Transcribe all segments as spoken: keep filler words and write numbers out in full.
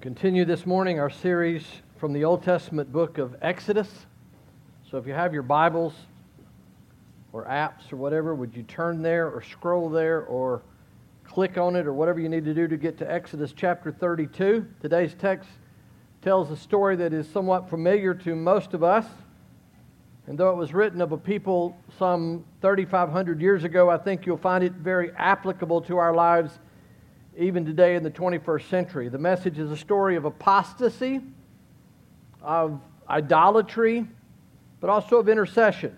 Continue this morning our series from the Old Testament book of Exodus. So if you have your Bibles or apps or whatever, would you turn there or scroll there or click on it or whatever you need to do to get to Exodus chapter thirty-two. Today's text tells a story that is somewhat familiar to most of us. And though it was written of a people some thirty-five hundred years ago, I think you'll find it very applicable to our lives even today in the twenty-first century. The message is a story of apostasy, of idolatry, but also of intercession.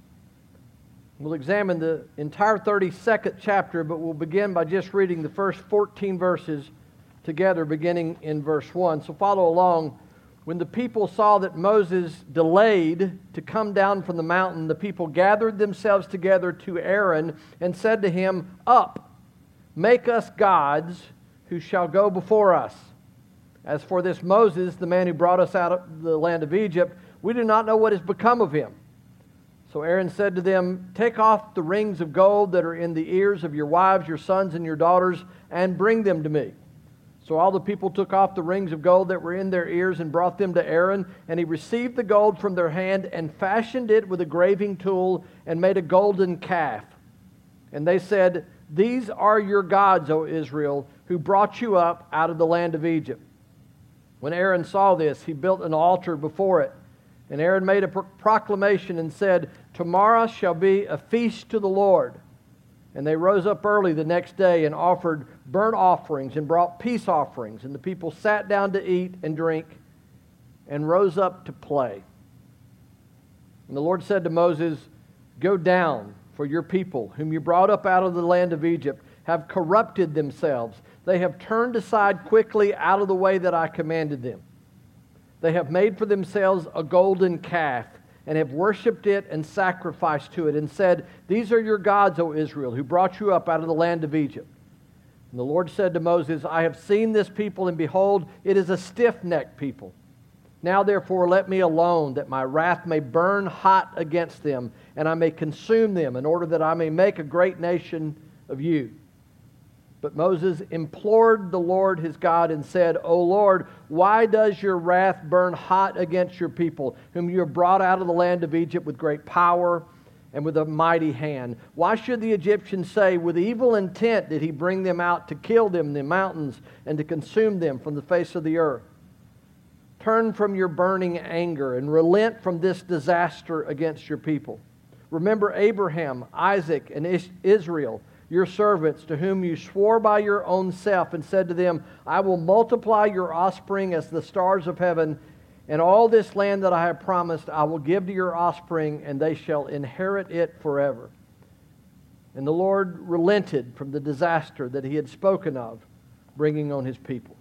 We'll examine the entire thirty-second chapter, but we'll begin by just reading the first fourteen verses together, beginning in verse one. So follow along. When the people saw that Moses delayed to come down from the mountain, the people gathered themselves together to Aaron and said to him, "Up, make us gods who shall go before us. As for this Moses, the man who brought us out of the land of Egypt, we do not know what has become of him." So Aaron said to them, "Take off the rings of gold that are in the ears of your wives, your sons, and your daughters, and bring them to me." So all the people took off the rings of gold that were in their ears and brought them to Aaron, and he received the gold from their hand and fashioned it with a graving tool and made a golden calf. And they said, "These are your gods, O Israel, who brought you up out of the land of Egypt." When Aaron saw this, he built an altar before it. And Aaron made a pro- proclamation and said, "Tomorrow shall be a feast to the Lord." And they rose up early the next day and offered burnt offerings and brought peace offerings. And the people sat down to eat and drink and rose up to play. And the Lord said to Moses, "Go down, for your people, whom you brought up out of the land of Egypt, have corrupted themselves. They have turned aside quickly out of the way that I commanded them. They have made for themselves a golden calf, and have worshipped it and sacrificed to it, and said, 'These are your gods, O Israel, who brought you up out of the land of Egypt.' And the Lord said to Moses, 'I have seen this people, and behold, it is a stiff-necked people. Now therefore let me alone, that my wrath may burn hot against them, and I may consume them, in order that I may make a great nation of you.' But Moses implored the Lord his God and said, 'O Lord, why does your wrath burn hot against your people, whom you have brought out of the land of Egypt with great power and with a mighty hand? Why should the Egyptians say, with evil intent did he bring them out to kill them in the mountains and to consume them from the face of the earth? Turn from your burning anger and relent from this disaster against your people. Remember Abraham, Isaac, and Israel, your servants, to whom you swore by your own self and said to them, I will multiply your offspring as the stars of heaven, and all this land that I have promised I will give to your offspring, and they shall inherit it forever.' And the Lord relented from the disaster that he had spoken of, bringing on his people."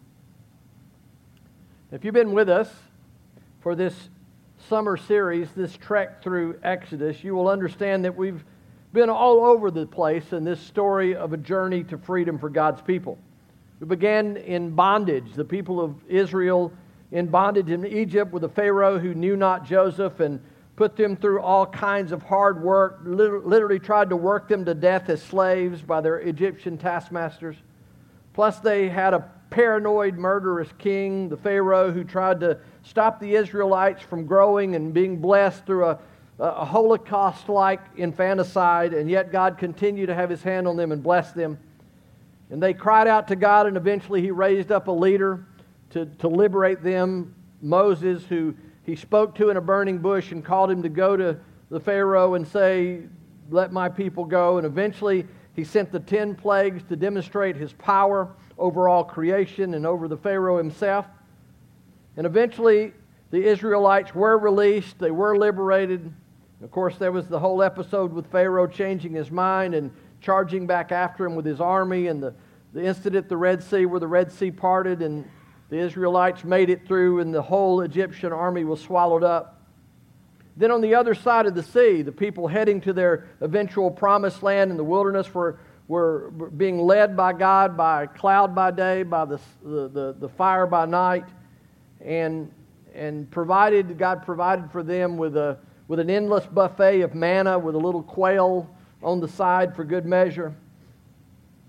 If you've been with us for this summer series, this trek through Exodus, you will understand that we've been all over the place in this story of a journey to freedom for God's people. We began in bondage, the people of Israel in bondage in Egypt with a Pharaoh who knew not Joseph and put them through all kinds of hard work, literally tried to work them to death as slaves by their Egyptian taskmasters. Plus they had a paranoid, murderous king, the Pharaoh, who tried to stop the Israelites from growing and being blessed through a a Holocaust-like infanticide, and yet God continued to have his hand on them and bless them. And they cried out to God, and eventually he raised up a leader to, to liberate them, Moses, who he spoke to in a burning bush and called him to go to the Pharaoh and say, "Let my people go." And eventually he sent the ten plagues to demonstrate his power over all creation and over the Pharaoh himself. And eventually the Israelites were released, they were liberated. Of course, there was the whole episode with Pharaoh changing his mind and charging back after him with his army, and the, the incident at the Red Sea where the Red Sea parted and the Israelites made it through and the whole Egyptian army was swallowed up. Then on the other side of the sea, the people heading to their eventual promised land in the wilderness were, were being led by God by cloud by day, by the, the, the, the fire by night, and, and provided, God provided for them with a with an endless buffet of manna with a little quail on the side for good measure.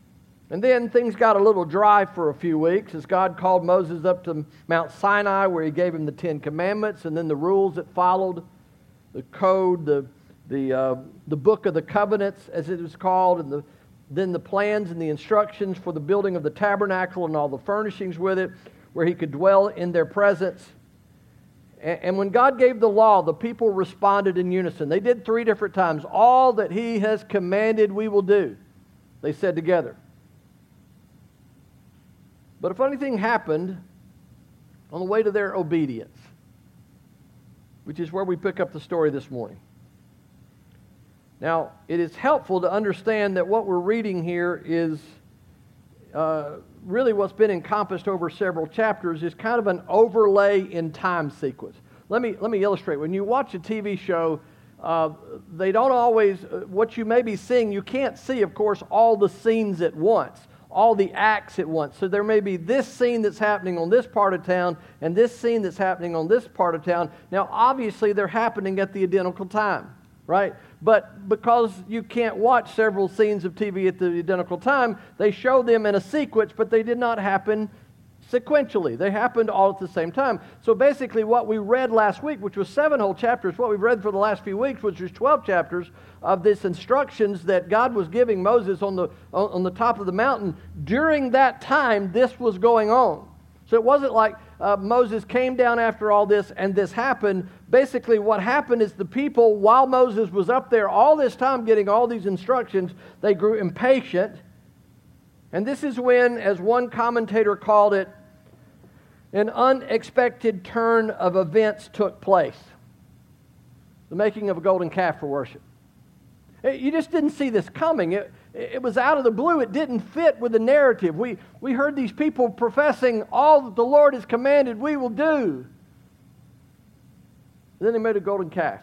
And then things got a little dry for a few weeks as God called Moses up to Mount Sinai, where he gave him the Ten Commandments and then the rules that followed, the code, the the uh, the book of the covenants, as it was called, and the, then the plans and the instructions for the building of the tabernacle and all the furnishings with it, where he could dwell in their presence. And, and when God gave the law, the people responded in unison. They did three different times. All that he has commanded we will do, they said together. But a funny thing happened on the way to their obedience, which is where we pick up the story this morning. Now, it is helpful to understand that what we're reading here is uh, really what's been encompassed over several chapters is kind of an overlay in time sequence. Let me, let me illustrate. When you watch a T V show, uh, they don't always, uh, what you may be seeing, you can't see, of course, all the scenes at once, all the acts at once. So there may be this scene that's happening on this part of town and this scene that's happening on this part of town. Now, obviously, they're happening at the identical time, right? But because you can't watch several scenes of T V at the identical time, they show them in a sequence, but they did not happen sequentially. They happened all at the same time. So basically what we read last week, which was seven whole chapters, what we've read for the last few weeks, which was twelve chapters of this instructions that God was giving Moses on the, on the top of the mountain, during that time this was going on. So it wasn't like uh, Moses came down after all this and this happened. Basically what happened is the people, while Moses was up there all this time getting all these instructions, they grew impatient. And this is when, as one commentator called it, an unexpected turn of events took place. The making of a golden calf for worship. You just didn't see this coming. It, it was out of the blue. It didn't fit with the narrative. We, we heard these people professing all that the Lord has commanded we will do. And then they made a golden calf.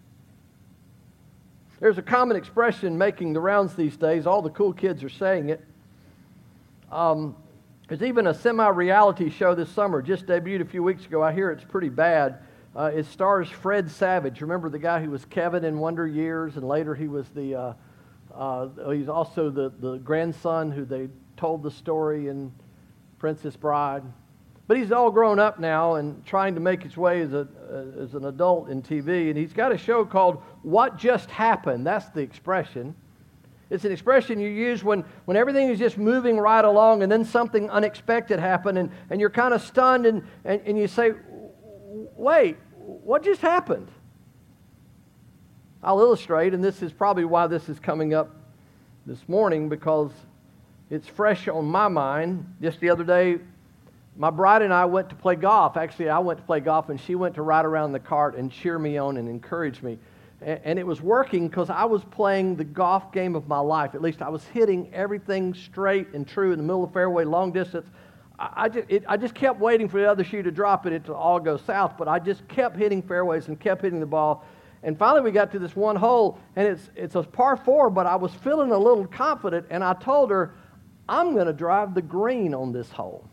There's a common expression making the rounds these days. All the cool kids are saying it. Um, there's even a semi-reality show this summer, just debuted a few weeks ago. I hear it's pretty bad. Uh, it stars Fred Savage. Remember the guy who was Kevin in Wonder Years, and later he was the, uh, uh, he's also the, the grandson who they told the story in Princess Bride. But he's all grown up now and trying to make his way as, a, uh, as an adult in T V, and he's got a show called What Just Happened. That's the expression. It's an expression you use when, when everything is just moving right along and then something unexpected happened and, and you're kind of stunned and, and, and you say, wait, what just happened? I'll illustrate, and this is probably why this is coming up this morning, because it's fresh on my mind. Just the other day, my bride and I went to play golf. Actually, I went to play golf and she went to ride around the cart and cheer me on and encourage me. And it was working because I was playing the golf game of my life. At least I was hitting everything straight and true in the middle of the fairway, long distance. I, I, just, it, I just kept waiting for the other shoe to drop and it to all go south, but I just kept hitting fairways and kept hitting the ball. And finally we got to this one hole, and it's, it's a par four, but I was feeling a little confident, and I told her, I'm going to drive the green on this hole.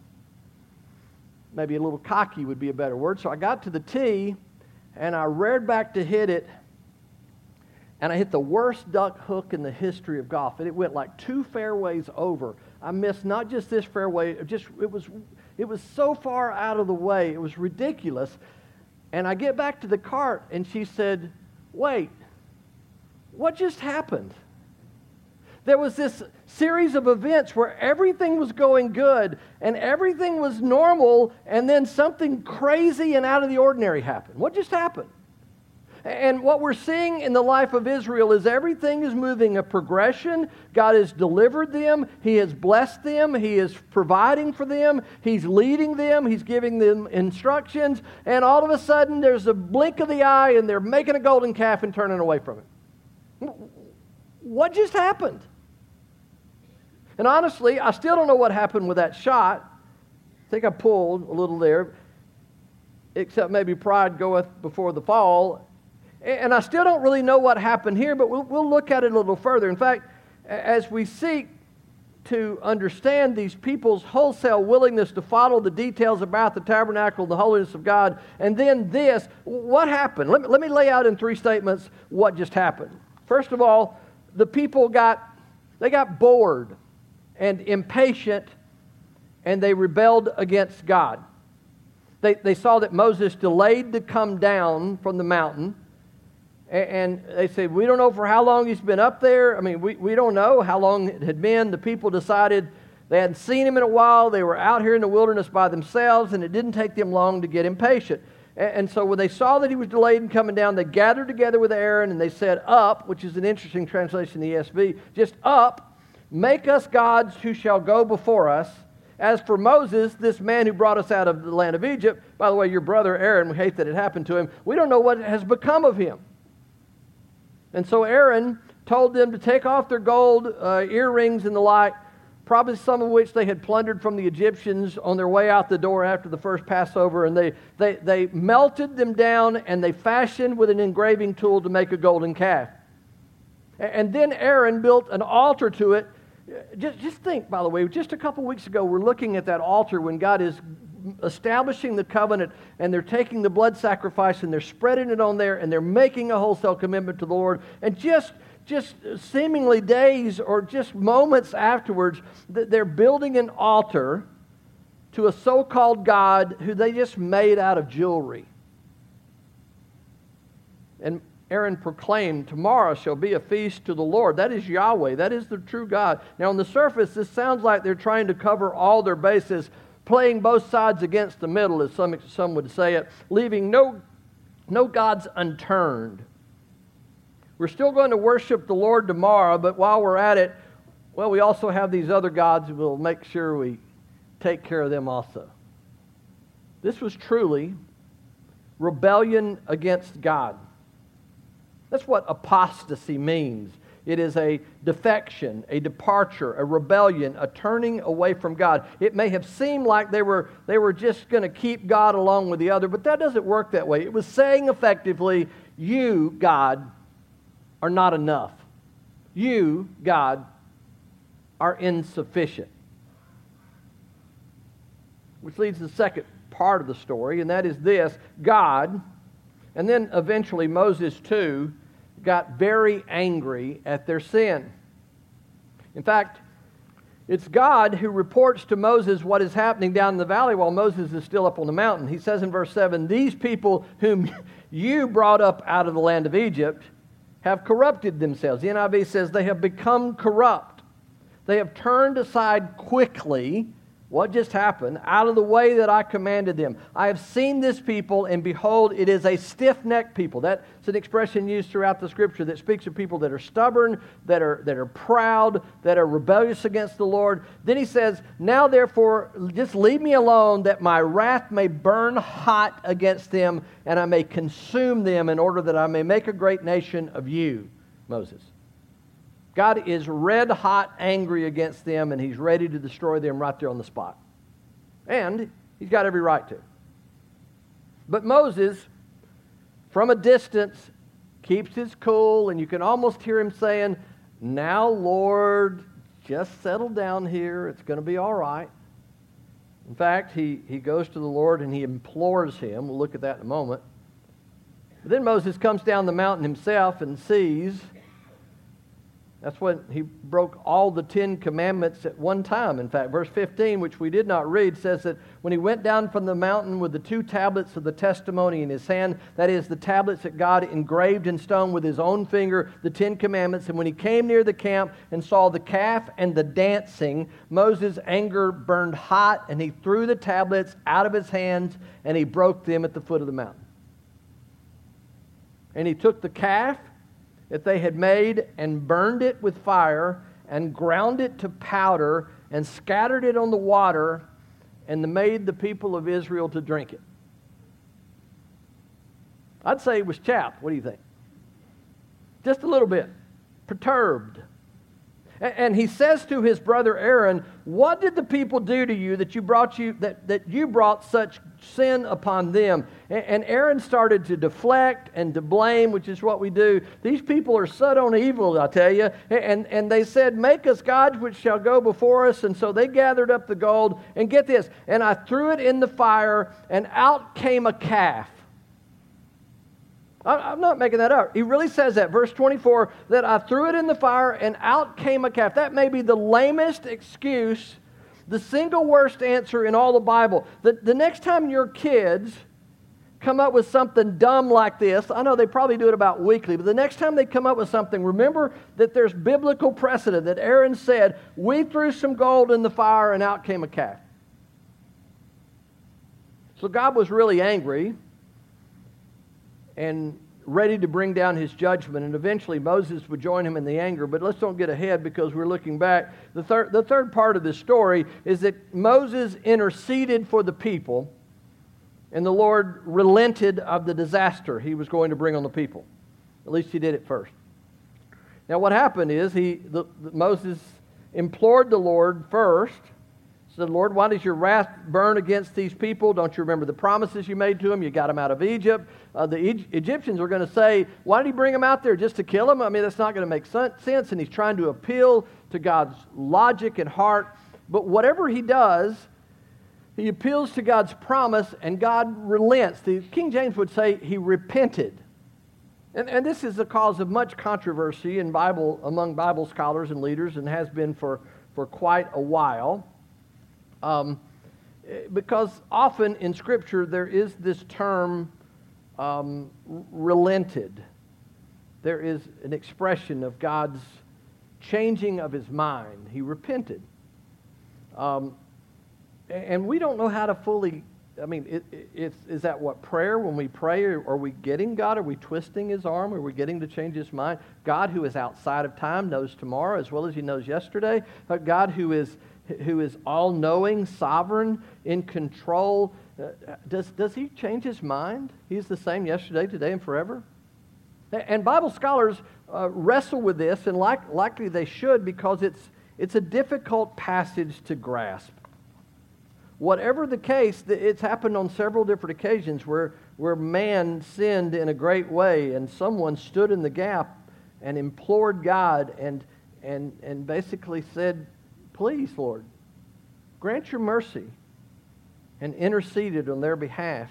Maybe a little cocky would be a better word. So I got to the tee, and I reared back to hit it, and I hit the worst duck hook in the history of golf. And it went like two fairways over. I missed not just this fairway, just it was it was so far out of the way. It was ridiculous. And I get back to the cart, and she said, wait, what just happened? There was this series of events where everything was going good, and everything was normal, and then something crazy and out of the ordinary happened. What just happened? And what we're seeing in the life of Israel is everything is moving a progression. God has delivered them. He has blessed them. He is providing for them. He's leading them. He's giving them instructions. And all of a sudden, there's a blink of the eye, and they're making a golden calf and turning away from it. What just happened? And honestly, I still don't know what happened with that shot. I think I pulled a little there, except maybe pride goeth before the fall. And I still don't really know what happened here, but we'll, we'll look at it a little further. In fact, as we seek to understand these people's wholesale willingness to follow the details about the tabernacle, the holiness of God, and then this, what happened? Let me, let me lay out in three statements what just happened. First of all, the people got, they got bored. and impatient, and they rebelled against God. They, they saw that Moses delayed to come down from the mountain, and, and they said, we don't know for how long he's been up there. I mean, we, we don't know how long it had been. The people decided they hadn't seen him in a while. They were out here in the wilderness by themselves, and it didn't take them long to get impatient. And, and so when they saw that he was delayed in coming down, they gathered together with Aaron, and they said, up, which is an interesting translation in the E S V, just up, make us gods who shall go before us. As for Moses, this man who brought us out of the land of Egypt, by the way, your brother Aaron, we hate that it happened to him, we don't know what has become of him. And so Aaron told them to take off their gold uh, earrings and the like, probably some of which they had plundered from the Egyptians on their way out the door after the first Passover, and they, they, they melted them down, and they fashioned with an engraving tool to make a golden calf. And then Aaron built an altar to it. Just, just think, by the way, just a couple weeks ago, we're looking at that altar when God is establishing the covenant, and they're taking the blood sacrifice and they're spreading it on there, and they're making a wholesale commitment to the Lord. And just, just seemingly days or just moments afterwards, they're building an altar to a so-called God who they just made out of jewelry. And Aaron proclaimed, tomorrow shall be a feast to the Lord. That is Yahweh. That is the true God. Now, on the surface, this sounds like they're trying to cover all their bases, playing both sides against the middle, as some, some would say it, leaving no, no gods unturned. We're still going to worship the Lord tomorrow, but while we're at it, well, we also have these other gods. We'll make sure we take care of them also. This was truly rebellion against God. That's what apostasy means. It is a defection, a departure, a rebellion, a turning away from God. It may have seemed like they were, they were just going to keep God along with the other, but that doesn't work that way. It was saying effectively, you, God, are not enough. You, God, are insufficient. Which leads to the second part of the story, and that is this: God, and then eventually Moses too, got very angry at their sin. In fact, it's God who reports to Moses what is happening down in the valley while Moses is still up on the mountain. He says in verse seven, these people whom you brought up out of the land of Egypt have corrupted themselves. The N I V says they have become corrupt. They have turned aside quickly. What just happened? Out of the way that I commanded them. I have seen this people, and behold, it is a stiff-necked people. That's an expression used throughout the Scripture that speaks of people that are stubborn, that are, that are proud, that are rebellious against the Lord. Then he says, now therefore, just leave me alone, that my wrath may burn hot against them, and I may consume them, in order that I may make a great nation of you, Moses. God is red hot angry against them, and He's ready to destroy them right there on the spot. And He's got every right to. But Moses, from a distance, keeps his cool, and you can almost hear him saying, now, Lord, just settle down here. It's going to be all right. In fact, he, he goes to the Lord and he implores Him. We'll look at that in a moment. But then Moses comes down the mountain himself and sees. That's when he broke all the Ten Commandments at one time. In fact, verse fifteen, which we did not read, says that when he went down from the mountain with the two tablets of the testimony in his hand, that is, the tablets that God engraved in stone with His own finger, the Ten Commandments, and when he came near the camp and saw the calf and the dancing, Moses' anger burned hot, and he threw the tablets out of his hands, and he broke them at the foot of the mountain. And he took the calf that they had made and burned it with fire and ground it to powder and scattered it on the water and made the people of Israel to drink it. I'd say he was chapped. What do you think? Just a little bit. Perturbed. And he says to his brother Aaron, what did the people do to you that you brought you that, that you brought such sin upon them? And Aaron started to deflect and to blame, which is what we do. These people are set on evil, I tell you. And, and they said, make us gods which shall go before us. And so they gathered up the gold. And get this, and I threw it in the fire, and out came a calf. I'm not making that up. He really says that. Verse twenty-four, that I threw it in the fire and out came a calf. That may be the lamest excuse, the single worst answer in all the Bible. The, the next time your kids come up with something dumb like this, I know they probably do it about weekly, but the next time they come up with something, remember that there's biblical precedent that Aaron said, we threw some gold in the fire and out came a calf. So God was really angry and ready to bring down his judgment, and eventually Moses would join him in the anger. But let's don't get ahead because we're looking back. The third, the third part of this story is that Moses interceded for the people, and the Lord relented of the disaster he was going to bring on the people. At least he did it first. Now what happened is he, the, the, Moses implored the Lord first, said, Lord, why does your wrath burn against these people? Don't you remember the promises you made to them? You got them out of Egypt. Uh, the e- Egyptians were going to say, why did he bring them out there? Just to kill them? I mean, that's not going to make sense. And he's trying to appeal to God's logic and heart. But whatever he does, he appeals to God's promise, and God relents. The King James would say he repented. And, and this is the cause of much controversy in Bible among Bible scholars and leaders, and has been for, for quite a while. Um, because often in Scripture there is this term um, relented. There is an expression of God's changing of his mind. He repented. Um, and we don't know how to fully, I mean, it, it, it's, is that what prayer, when we pray, are we getting God? Are we twisting his arm? Are we getting to change his mind? God who is outside of time knows tomorrow as well as he knows yesterday. But God who is who is all-knowing, sovereign, in control, uh, does, does he change his mind? He's the same yesterday, today, and forever? And Bible scholars uh, wrestle with this, and like, likely they should, because it's, it's a difficult passage to grasp. Whatever the case, it's happened on several different occasions where, where man sinned in a great way, and someone stood in the gap and implored God and, and, and basically said, please, Lord, grant your mercy, and interceded on their behalf.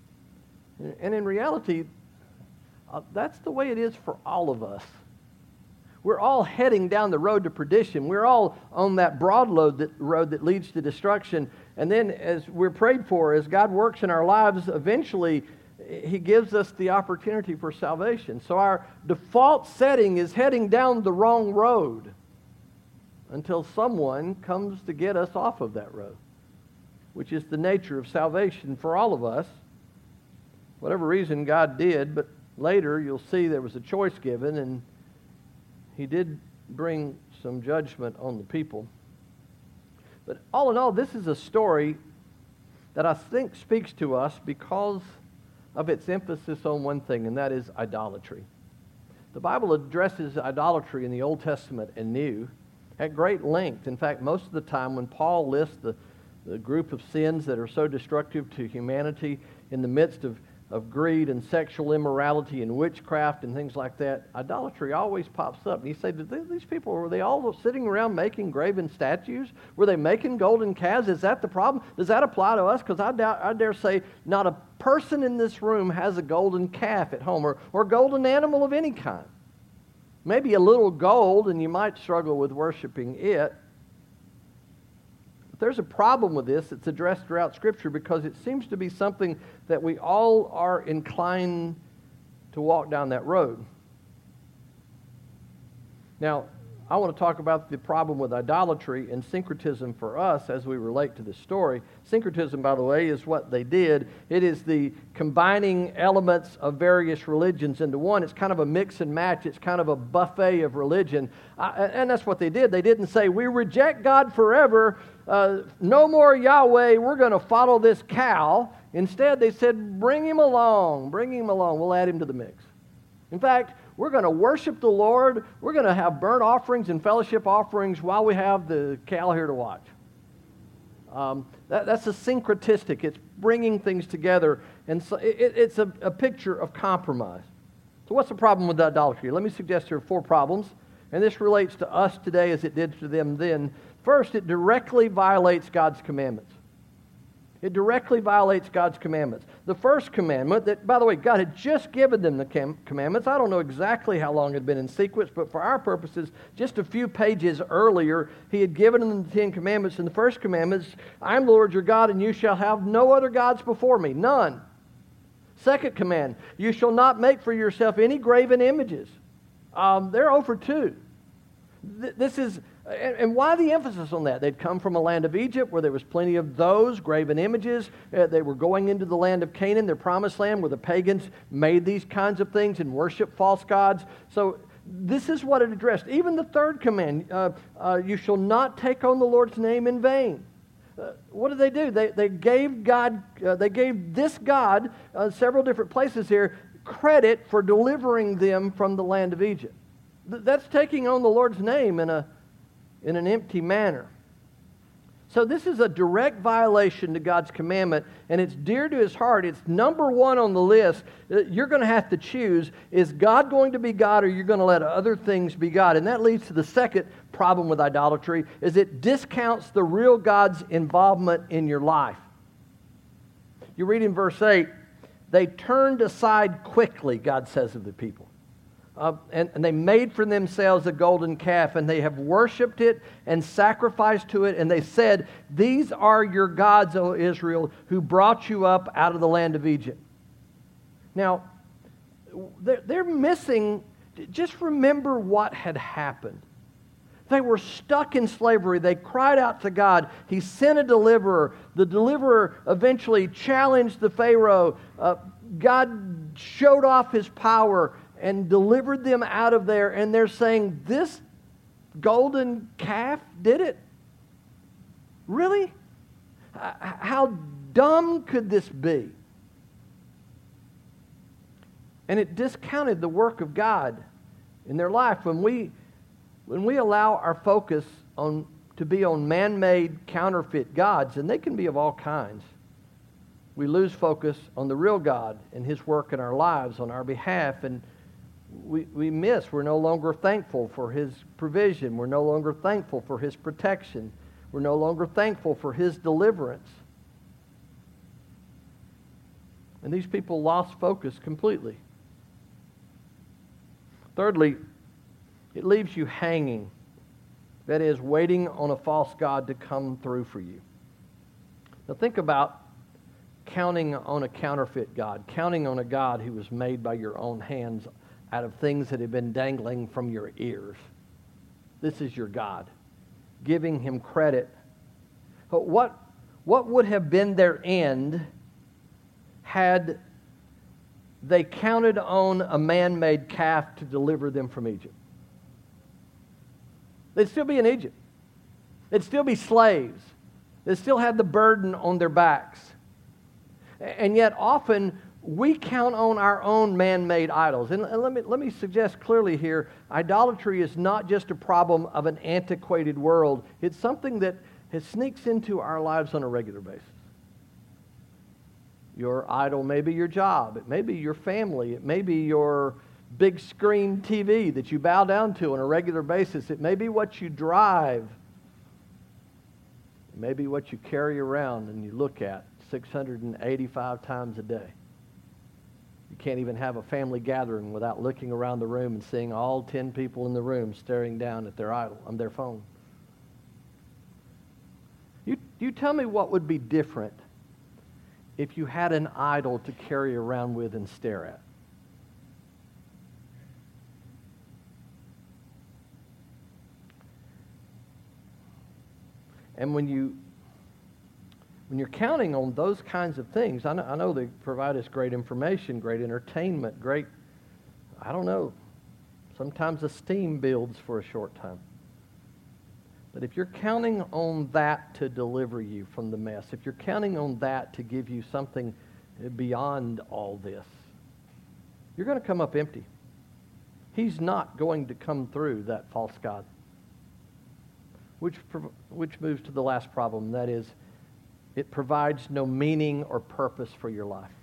And in reality, uh, that's the way it is for all of us. We're all heading down the road to perdition. We're all on that broad road that, road that leads to destruction. And then as we're prayed for, as God works in our lives, eventually he gives us the opportunity for salvation. So our default setting is heading down the wrong road, until someone comes to get us off of that road, which is the nature of salvation for all of us. Whatever reason God did, but later you'll see there was a choice given, and he did bring some judgment on the people. But all in all, this is a story that I think speaks to us because of its emphasis on one thing, and that is idolatry. The Bible addresses idolatry in the Old Testament and New at great length. In fact, most of the time when Paul lists the, the group of sins that are so destructive to humanity in the midst of, of greed and sexual immorality and witchcraft and things like that, idolatry always pops up. And you say, did these people, were they all sitting around making graven statues? Were they making golden calves? Is that the problem? Does that apply to us? Because I, doubt, I dare say not a person in this room has a golden calf at home or, or golden animal of any kind. Maybe a little gold, and you might struggle with worshiping it. But there's a problem with this that's addressed throughout Scripture because it seems to be something that we all are inclined to walk down that road. Now, I want to talk about the problem with idolatry and syncretism for us as we relate to this story. Syncretism, by the way, is what they did. It is the combining elements of various religions into one. It's kind of a mix and match. It's kind of a buffet of religion. I, and that's what they did. They didn't say, we reject God forever. Uh, no more Yahweh. We're going to follow this cow. Instead, they said, bring him along. Bring him along. We'll add him to the mix. In fact, we're going to worship the Lord. We're going to have burnt offerings and fellowship offerings while we have the cow here to watch. Um, that, that's a syncretistic. It's bringing things together. And so it, it's a, a picture of compromise. So what's the problem with idolatry? Let me suggest there are four problems. And this relates to us today as it did to them then. First, it directly violates God's commandments. It directly violates God's commandments. The first commandment, that, by the way, God had just given them the com- commandments. I don't know exactly how long it had been in sequence, but for our purposes, just a few pages earlier, He had given them the Ten Commandments. And the first commandment is, I am the Lord your God, and you shall have no other gods before me. None. Second command, you shall not make for yourself any graven images. Um, they're over two. Th- this is... And why the emphasis on that? They'd come from a land of Egypt where there was plenty of those graven images. Uh, they were going into the land of Canaan, their promised land, where the pagans made these kinds of things and worshiped false gods. So this is what it addressed. Even the third command, uh, uh, you shall not take on the Lord's name in vain. Uh, what did they do? They, they gave God, uh, they gave this God, uh, several different places here, credit for delivering them from the land of Egypt. Th- that's taking on the Lord's name in a in an empty manner. So this is a direct violation to God's commandment, and it's dear to His heart. It's number one on the list. You're going to have to choose, is God going to be God, or you're going to let other things be God? And that leads to the second problem with idolatry, is it discounts the real God's involvement in your life. You read in verse eight, they turned aside quickly, God says of the people. Uh, and, and they made for themselves a golden calf, and they have worshipped it and sacrificed to it, and they said, these are your gods, O Israel, who brought you up out of the land of Egypt. Now, they're, they're missing, just remember what had happened. They were stuck in slavery. They cried out to God. He sent a deliverer. The deliverer eventually challenged the Pharaoh. Uh, God showed off His power and delivered them out of there, and they're saying, this golden calf did it? Really? How dumb could this be? And it discounted the work of God in their life. When we, when we allow our focus on to be on man-made counterfeit gods, and they can be of all kinds, we lose focus on the real God and His work in our lives on our behalf, and We, we miss. We're no longer thankful for His provision. We're no longer thankful for His protection. We're no longer thankful for His deliverance. And these people lost focus completely. Thirdly, it leaves you hanging. That is, waiting on a false god to come through for you. Now think about counting on a counterfeit God, counting on a God who was made by your own hands out of things that have been dangling from your ears. This is your God. Giving Him credit. But what, what would have been their end had they counted on a man-made calf to deliver them from Egypt? They'd still be in Egypt. They'd still be slaves. They'd still have the burden on their backs. And yet often we count on our own man-made idols. And let me, let me suggest clearly here, idolatry is not just a problem of an antiquated world. It's something that has sneaks into our lives on a regular basis. Your idol may be your job. It may be your family. It may be your big screen T V that you bow down to on a regular basis. It may be what you drive. It may be what you carry around and you look at six hundred eighty-five times a day. You can't even have a family gathering without looking around the room and seeing all ten people in the room staring down at their idol, on their phone. You, you tell me what would be different if you had an idol to carry around with and stare at. And when you When you're counting on those kinds of things, I know, I know they provide us great information, great entertainment, great, I don't know, sometimes esteem builds for a short time. But if you're counting on that to deliver you from the mess, if you're counting on that to give you something beyond all this, you're going to come up empty. He's not going to come through that false god. Which, which moves to the last problem, and that is, it provides no meaning or purpose for your life.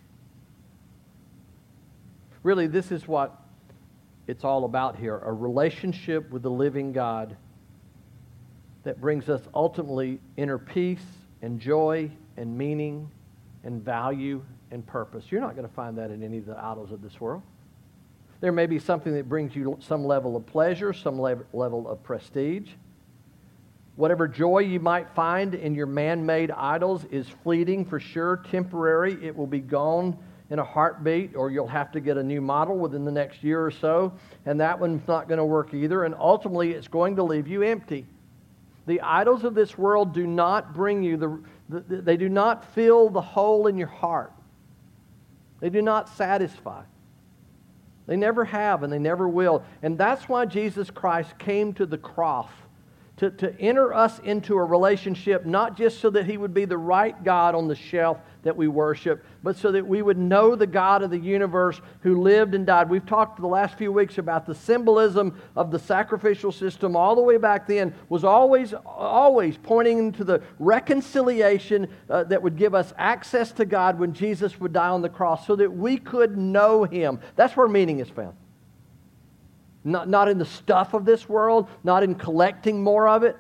Really, this is what it's all about here, a relationship with the living God that brings us ultimately inner peace and joy and meaning and value and purpose. You're not going to find that in any of the idols of this world. There may be something that brings you some level of pleasure, some level level of prestige. Whatever joy you might find in your man-made idols is fleeting for sure, temporary. It will be gone in a heartbeat, or you'll have to get a new model within the next year or so, and that one's not going to work either, and ultimately it's going to leave you empty. The idols of this world do not bring you, the, the they do not fill the hole in your heart. They do not satisfy. They never have, and they never will. And that's why Jesus Christ came to the cross, to, to enter us into a relationship, not just so that He would be the right God on the shelf that we worship, but so that we would know the God of the universe who lived and died. We've talked the last few weeks about the symbolism of the sacrificial system all the way back then was always, always pointing to the reconciliation uh, that would give us access to God when Jesus would die on the cross so that we could know Him. That's where meaning is found. Not, not in the stuff of this world, not in collecting more of it.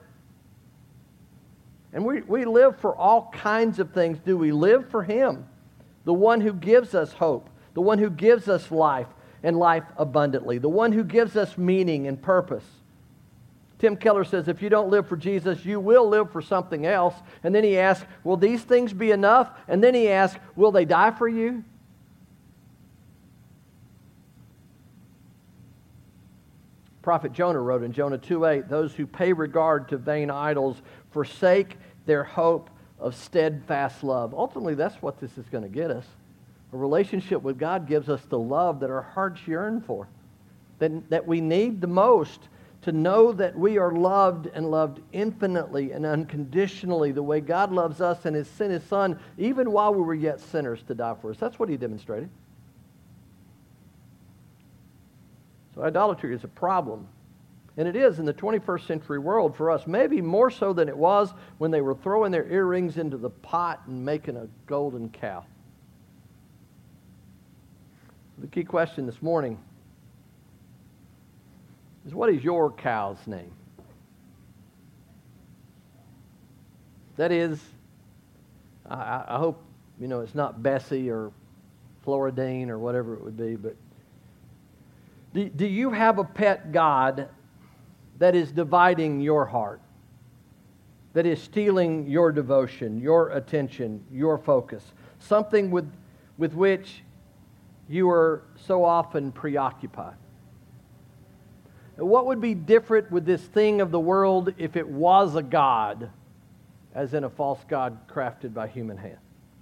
And we, we live for all kinds of things. Do we live for Him? The one who gives us hope. The one who gives us life and life abundantly. The one who gives us meaning and purpose. Tim Keller says, if you don't live for Jesus, you will live for something else. And then he asks, will these things be enough? And then he asks, will they die for you? Prophet Jonah wrote in Jonah two eight, those who pay regard to vain idols forsake their hope of steadfast love. Ultimately, that's what this is going to get us. A relationship with God gives us the love that our hearts yearn for, that, that we need the most to know that we are loved and loved infinitely and unconditionally the way God loves us and has sent His Son even while we were yet sinners to die for us. That's what He demonstrated. So idolatry is a problem. And it is in the twenty-first century world for us, maybe more so than it was when they were throwing their earrings into the pot and making a golden cow. The key question this morning is, what is your cow's name? That is, I, I hope, you know, it's not Bessie or Floridine or whatever it would be, but do, do you have a pet god that is dividing your heart, that is stealing your devotion, your attention, your focus, something with, with which you are so often preoccupied? What would be different with this thing of the world if it was a god, as in a false god crafted by human hand?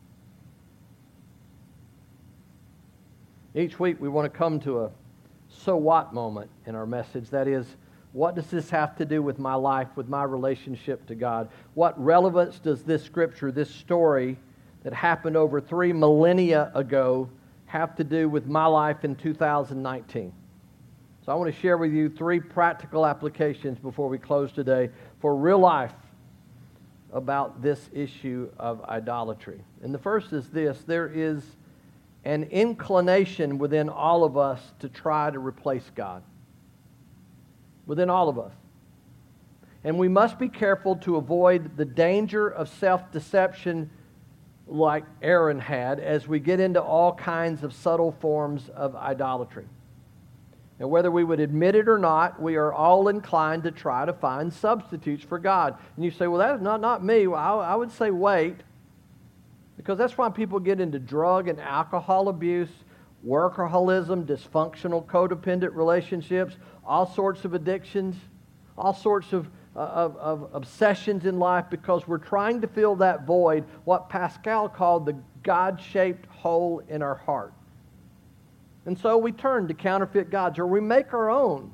Each week we want to come to a so what moment in our message. That is, what does this have to do with my life, with my relationship to God? What relevance does this scripture, this story that happened over three millennia ago, have to do with my life in two thousand nineteen? So I want to share with you three practical applications before we close today for real life about this issue of idolatry. And the first is this: there is an inclination within all of us to try to replace God. Within all of us. And we must be careful to avoid the danger of self-deception like Aaron had as we get into all kinds of subtle forms of idolatry. And whether we would admit it or not, we are all inclined to try to find substitutes for God. And you say, well, that's not, not me. Well, I, I would say wait. Because that's why people get into drug and alcohol abuse, workaholism, dysfunctional codependent relationships, all sorts of addictions, all sorts of, uh, of, of obsessions in life, because we're trying to fill that void, what Pascal called the God-shaped hole in our heart. And so we turn to counterfeit gods, or we make our own.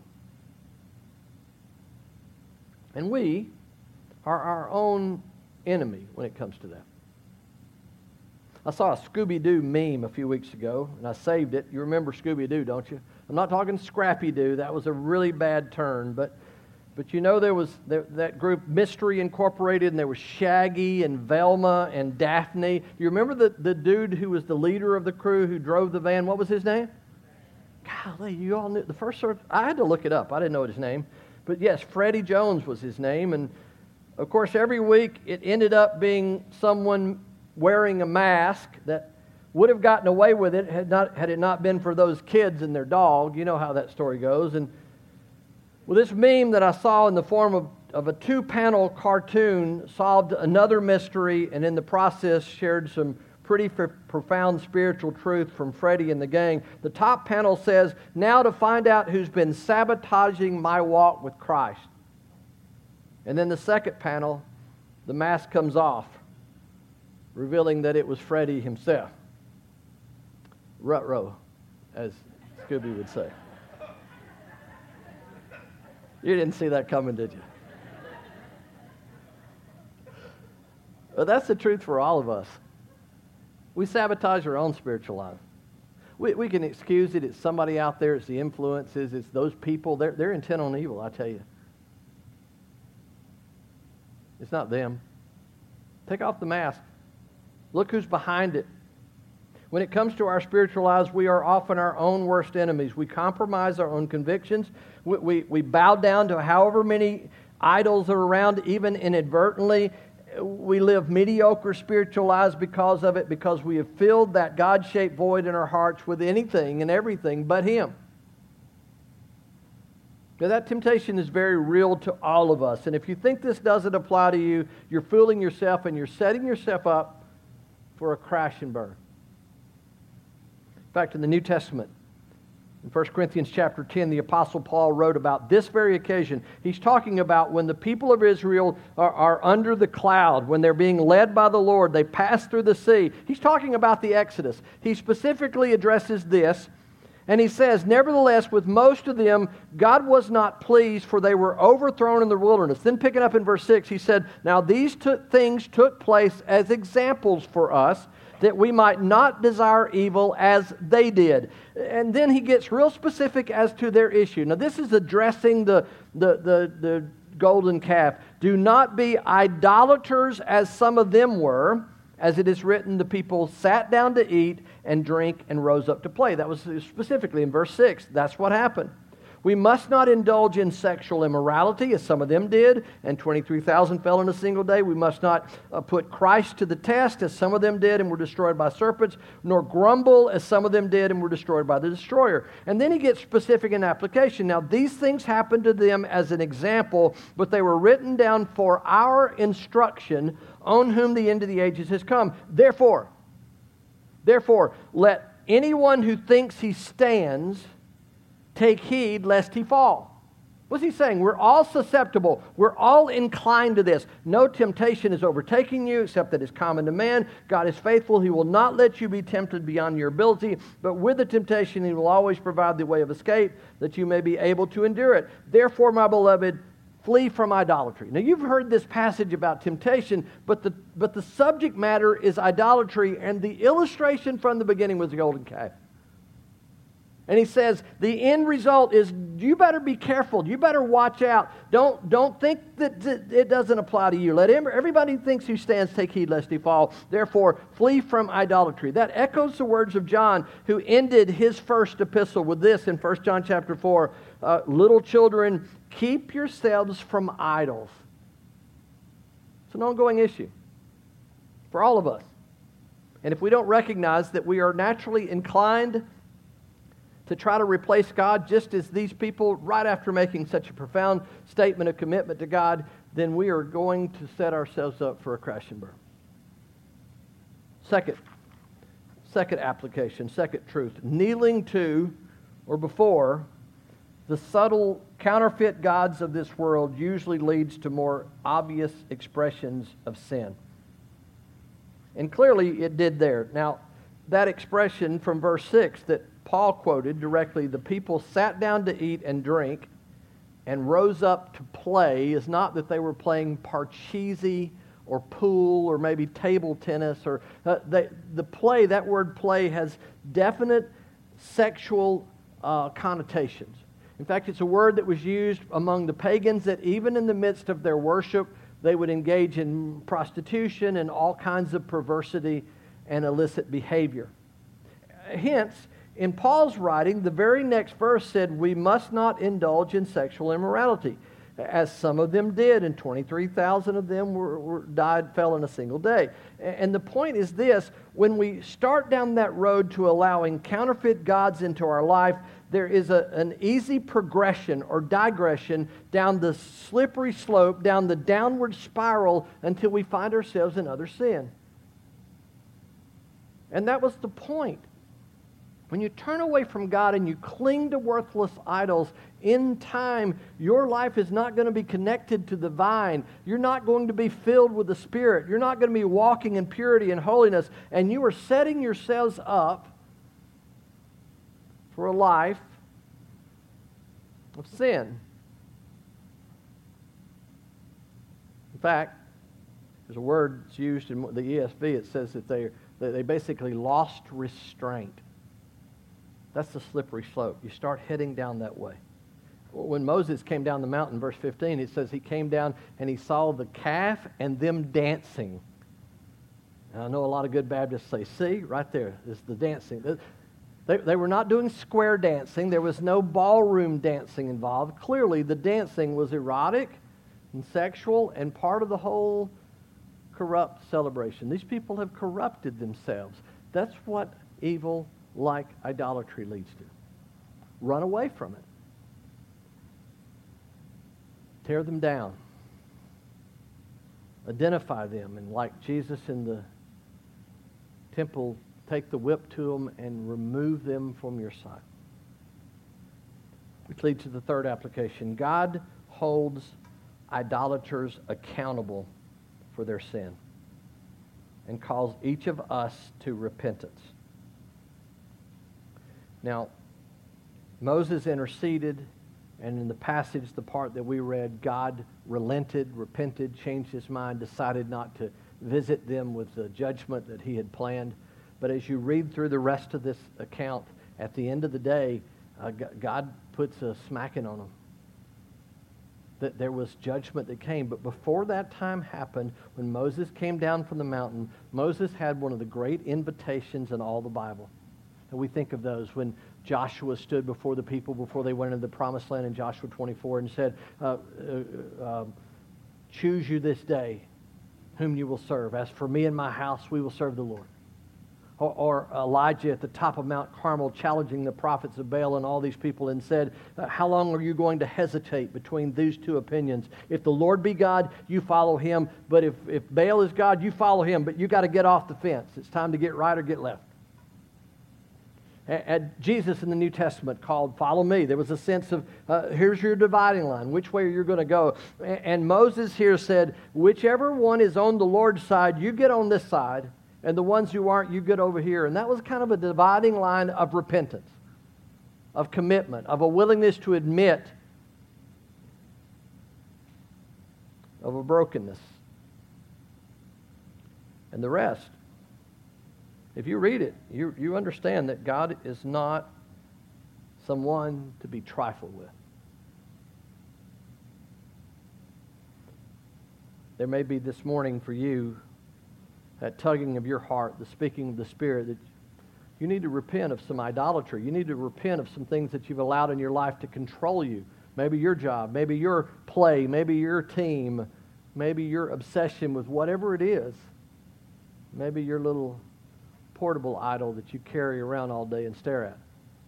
And we are our own enemy when it comes to that. I saw a Scooby-Doo meme a few weeks ago, and I saved it. You remember Scooby-Doo, don't you? I'm not talking Scrappy-Doo. That was a really bad turn. But, but you know there was there, that group, Mystery Incorporated, and there was Shaggy and Velma and Daphne. You remember the, the dude who was the leader of the crew who drove the van? What was his name? Golly, you all knew. The first sort of, I had to look it up. I didn't know his name. But yes, Freddie Jones was his name. And, of course, every week it ended up being someone wearing a mask that would have gotten away with it had not had it not been for those kids and their dog. You know how that story goes. And well, this meme that I saw in the form of, of a two-panel cartoon solved another mystery, and in the process shared some pretty f- profound spiritual truth from Freddie and the gang. The top panel says, "Now to find out who's been sabotaging my walk with Christ." And then the second panel, the mask comes off, revealing that it was Freddie himself. Ruh-roh, as Scooby would say. You didn't see that coming, did you? Well, that's the truth for all of us. We sabotage our own spiritual life. We, we can excuse it. It's somebody out there. It's the influences. It's those people. They're, they're intent on evil, I tell you. It's not them. Take off the mask. Look who's behind it. When it comes to our spiritual lives, we are often our own worst enemies. We compromise our own convictions. We, we, we bow down to however many idols are around, even inadvertently. We live mediocre spiritual lives because of it, because we have filled that God-shaped void in our hearts with anything and everything but Him. Now, that temptation is very real to all of us. And if you think this doesn't apply to you, you're fooling yourself and you're setting yourself up for a crash and burn. In fact, in the New Testament, in First Corinthians chapter ten, the Apostle Paul wrote about this very occasion. He's talking about when the people of Israel are, are under the cloud, when they're being led by the Lord, they pass through the sea. He's talking about the Exodus. He specifically addresses this, and he says, "Nevertheless, with most of them, God was not pleased, for they were overthrown in the wilderness." Then picking up in verse six, he said, "Now these t- things took place as examples for us, that we might not desire evil as they did." And then he gets real specific as to their issue. Now this is addressing the, the, the, the golden calf. "Do not be idolaters as some of them were. As it is written, the people sat down to eat and drink and rose up to play." That was specifically in verse six. That's what happened. "We must not indulge in sexual immorality, as some of them did, and twenty-three thousand fell in a single day. We must not uh, put Christ to the test, as some of them did and were destroyed by serpents, nor grumble, as some of them did and were destroyed by the destroyer." And then he gets specific in application. "Now these things happened to them as an example, but they were written down for our instruction, on whom the end of the ages has come. Therefore, therefore, let anyone who thinks he stands take heed lest he fall." What's he saying? We're all susceptible. We're all inclined to this. No temptation is overtaking you except that is common to man. God is faithful. He will not let you be tempted beyond your ability, but with the temptation He will always provide the way of escape, that you may be able to endure it. Therefore, my beloved, flee from idolatry. Now, you've heard this passage about temptation, but the, but the subject matter is idolatry, and the illustration from the beginning was the golden calf. And he says, the end result is, you better be careful. You better watch out. Don't, don't think that it doesn't apply to you. Let him, everybody who thinks who stands take heed lest he fall. Therefore, flee from idolatry. That echoes the words of John, who ended his first epistle with this in First John chapter four. Uh, Little children, keep yourselves from idols. It's an ongoing issue for all of us. And if we don't recognize that we are naturally inclined to try to replace God, just as these people, right after making such a profound statement of commitment to God, then we are going to set ourselves up for a crash and burn. Second, second application, second truth. Kneeling to or before the subtle counterfeit gods of this world usually leads to more obvious expressions of sin. And clearly it did there. Now, that expression from verse six that Paul quoted directly, the people sat down to eat and drink and rose up to play, is not that they were playing parcheesi or pool or maybe table tennis. or uh, they, The play, that word play, has definite sexual uh, connotations. In fact, it's a word that was used among the pagans, that even in the midst of their worship, they would engage in prostitution and all kinds of perversity and illicit behavior. Hence, in Paul's writing, the very next verse said, we must not indulge in sexual immorality. as some of them did, and twenty-three thousand of them were, were died, fell in a single day. And the point is this: when we start down that road to allowing counterfeit gods into our life, there is a, an easy progression or digression down the slippery slope, down the downward spiral, until we find ourselves in other sin. And that was the point. When you turn away from God and you cling to worthless idols, in time, your life is not going to be connected to the vine. You're not going to be filled with the Spirit. You're not going to be walking in purity and holiness. And you are setting yourselves up for a life of sin. In fact, there's a word that's used in the E S V. It says that they, they basically lost restraint. That's the slippery slope. You start heading down that way. When Moses came down the mountain, verse fifteen, it says he came down and he saw the calf and them dancing. And I know a lot of good Baptists say, see, right there is the dancing. They, they were not doing square dancing. There was no ballroom dancing involved. Clearly, the dancing was erotic and sexual and part of the whole corrupt celebration. These people have corrupted themselves. That's what evil like idolatry leads to. Run away from it. Tear them down. Identify them, and like Jesus in the temple, take the whip to them and remove them from your sight. Which leads to the third application. God holds idolaters accountable for their sin and calls each of us to repentance. Now, Moses interceded, and in the passage, the part that we read, God relented, repented, changed his mind, decided not to visit them with the judgment that he had planned. But as you read through the rest of this account, at the end of the day, uh, God puts a smacking on them. That there was judgment that came. But before that time happened, when Moses came down from the mountain, Moses had one of the great invitations in all the Bible. And we think of those when Joshua stood before the people before they went into the promised land in Joshua twenty-four and said, uh, uh, uh, choose you this day whom you will serve. As for me and my house, we will serve the Lord. Or, or Elijah at the top of Mount Carmel challenging the prophets of Baal and all these people and said, uh, how long are you going to hesitate between these two opinions? If the Lord be God, you follow him. But if, if Baal is God, you follow him. But you got to get off the fence. It's time to get right or get left. And Jesus in the New Testament called, follow me. There was a sense of, uh, here's your dividing line. Which way are you going to go? And Moses here said, whichever one is on the Lord's side, you get on this side. And the ones who aren't, you get over here. And that was kind of a dividing line of repentance, of commitment, of a willingness to admit of a brokenness. And the rest. If you read it, you, you understand that God is not someone to be trifled with. There may be this morning for you that tugging of your heart, the speaking of the Spirit, that you need to repent of some idolatry. You need to repent of some things that you've allowed in your life to control you. Maybe your job, maybe your play, maybe your team, maybe your obsession with whatever it is. Maybe your little portable idol that you carry around all day and stare at.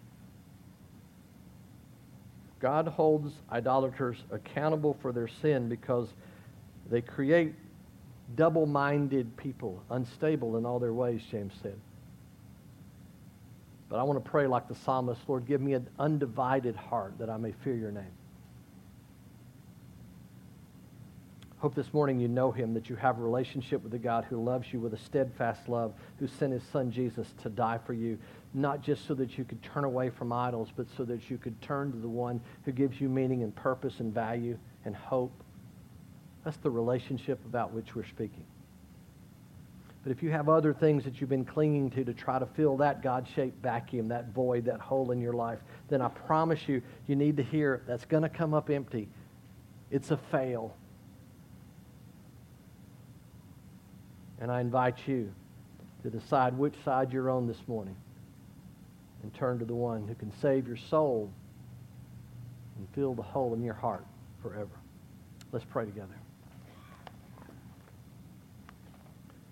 God holds idolaters accountable for their sin because they create double-minded people, unstable in all their ways, James said. But I want to pray like the psalmist, Lord, give me an undivided heart that I may fear your name. Hope this morning you know him, that you have a relationship with the God who loves you with a steadfast love, who sent his son Jesus to die for you, not just so that you could turn away from idols, but so that you could turn to the one who gives you meaning and purpose and value and hope. That's the relationship about which we're speaking. But if you have other things that you've been clinging to to try to fill that God-shaped vacuum, that void, that hole in your life, then I promise you, you need to hear that's going to come up empty. It's a fail. And I invite you to decide which side you're on this morning and turn to the one who can save your soul and fill the hole in your heart forever. Let's pray together.